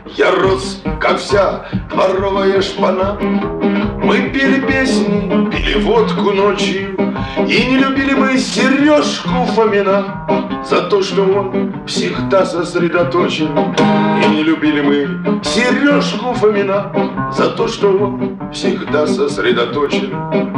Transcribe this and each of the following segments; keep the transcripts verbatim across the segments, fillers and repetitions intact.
Я рос, как вся дворовая шпана. Мы пели песни, пили водку ночью, и не любили мы Сережку Фомина за то, что он всегда сосредоточен. И не любили мы Сережку Фомина за то, что он всегда сосредоточен.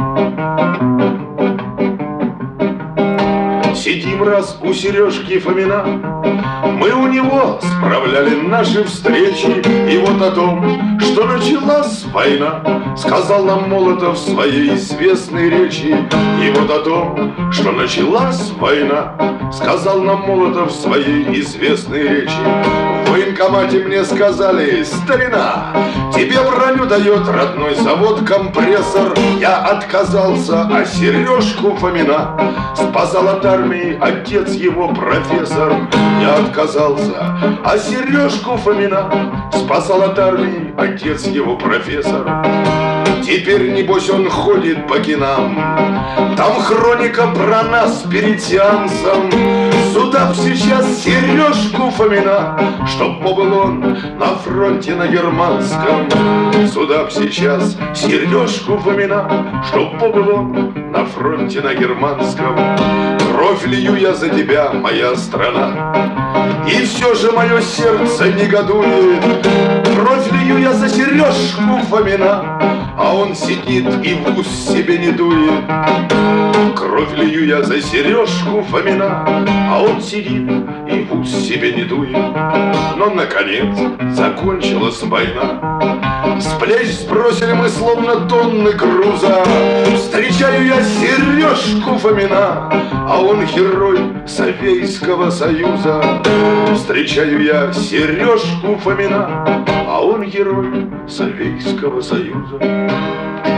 Сидим раз у Сережки Фомина, мы у него справляли наши встречи. И вот о том, что началась война, сказал нам Молотов в своей известной речи. И вот о том, что началась война, сказал нам Молотов в своей известной речи. В военкомате мне сказали: старина, тебе броню дает родной завод «Компрессор». Я отказался, а Сережку Фомина спасал от армии отец его профессор. Я отказался, а Сережку Фомина спасал от армии отец его профессор. Теперь, небось, он ходит по кинам, там хроника про нас перед сеансом. Сюда б сейчас Сережку Фомина, чтоб побыл он на фронте на германском. Сюда б сейчас Сережку Фомина, чтоб побыл он на фронте на германском. Кровь лью я за тебя, моя страна, и все же мое сердце негодует. Кровь лью я за Сережку Фомина, а он сидит и в ус себе не дует. Кровь лью я за Сережку Фомина, а он сидит и в ус себе не дует. Но, наконец, закончилась война. С плеч сбросили мы словно тонны груза. Встречаю я Сережку Фомина, а он герой Советского Союза. Встречаю я Сережку Фомина, а он герой Советского Союза.